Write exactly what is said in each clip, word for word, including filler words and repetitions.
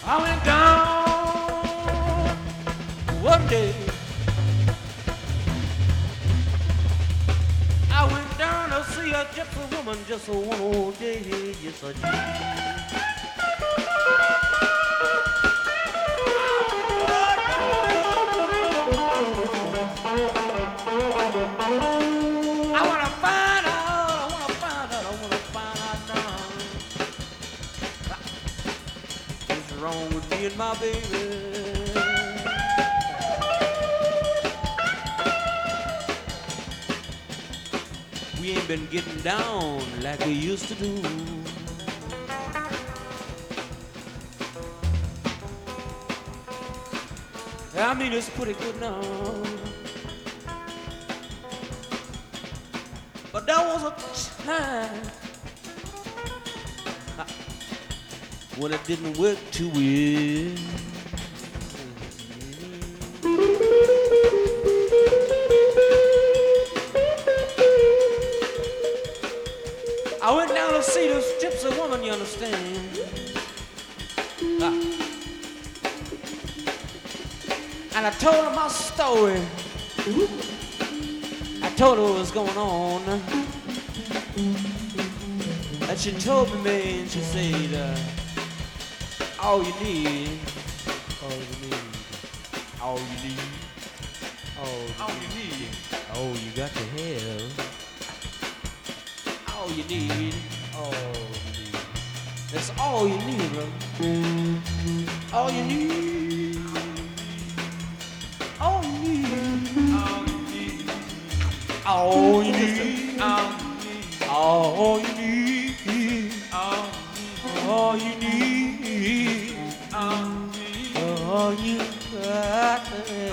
I went down one day. I went down to see a gypsy woman just one old day. Yes, I did. I wanna find out, I wanna find out, I wanna find out now. What's wrong with me and my baby? We ain't been getting down like we used to do. I mean, it's pretty good now. But there was a time when it didn't work too well. I went down to see this gypsy woman, you understand? Ah. And I told her my story. I told her what was going on. And she told me, man, she said, uh, all you need, all you need, all you need, all you need, all you got to have, all you need, all you need. That's all you need, bro. All you need, all you need, all you need, all you need, all you need, all you need, all you got,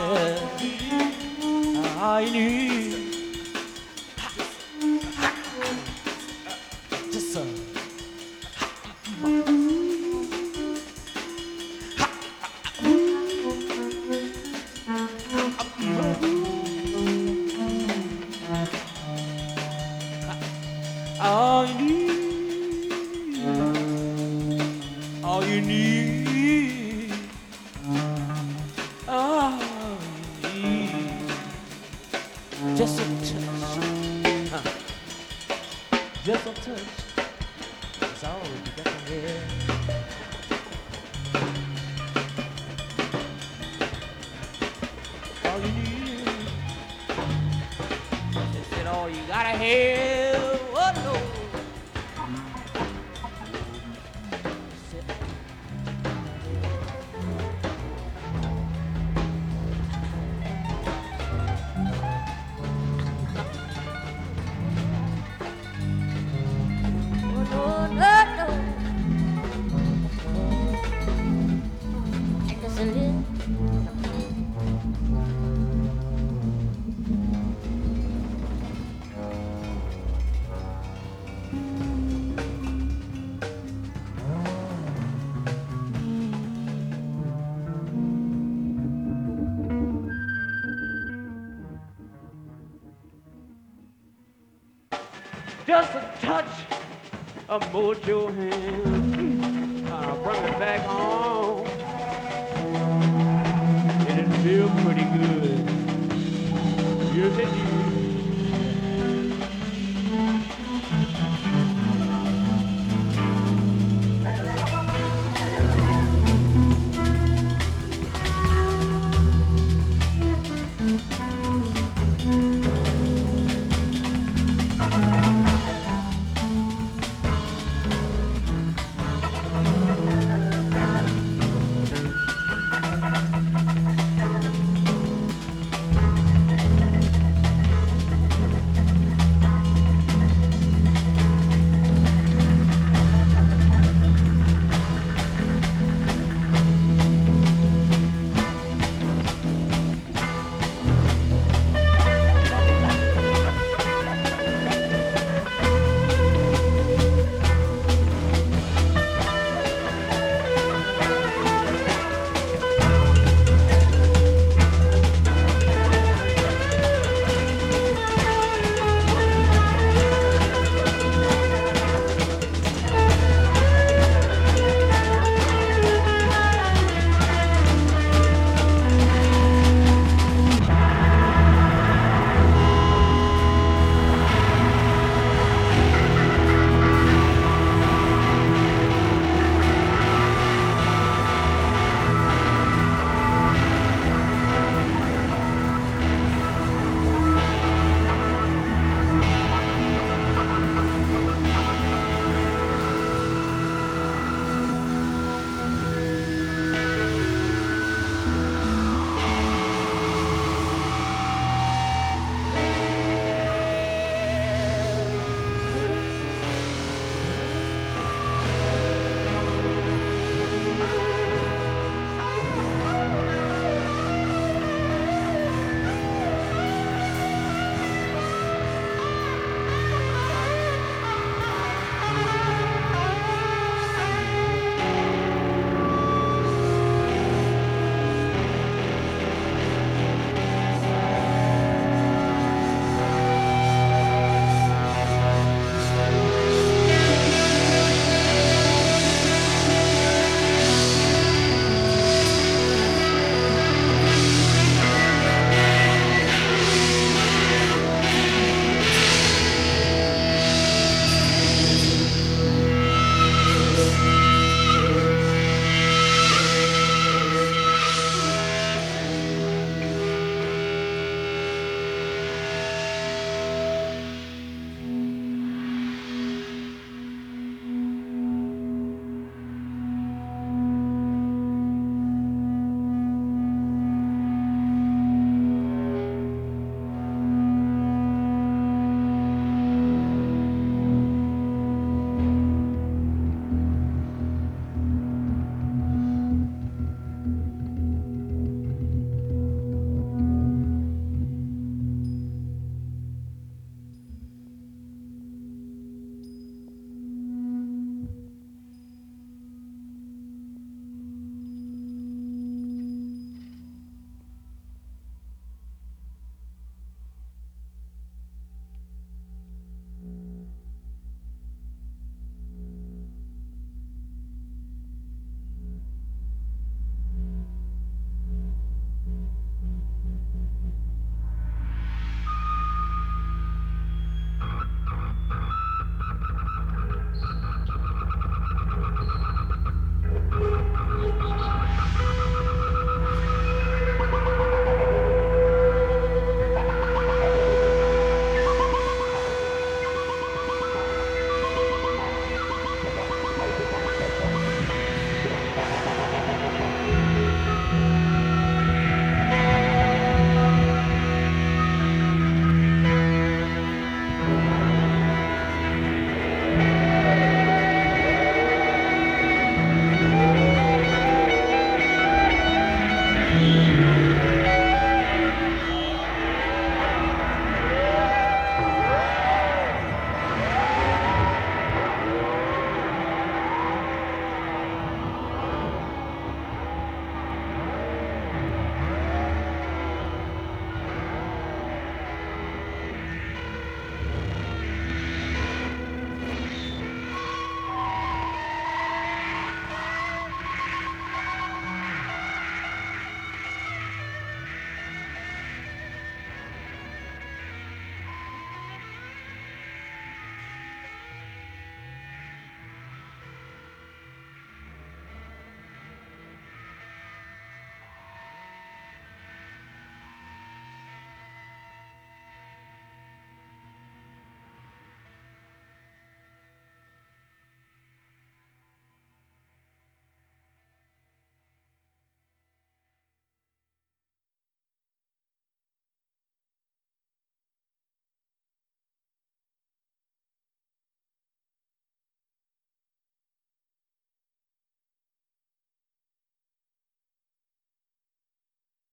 all you need. Just a all you need, all you need, all you need, just a touch, huh. Just a touch, that's all you got to have. All you need, they said all you gotta have. Oh no. Just a touch of mojo hand, I'll bring it back home, and it feel pretty good. Yes, it do.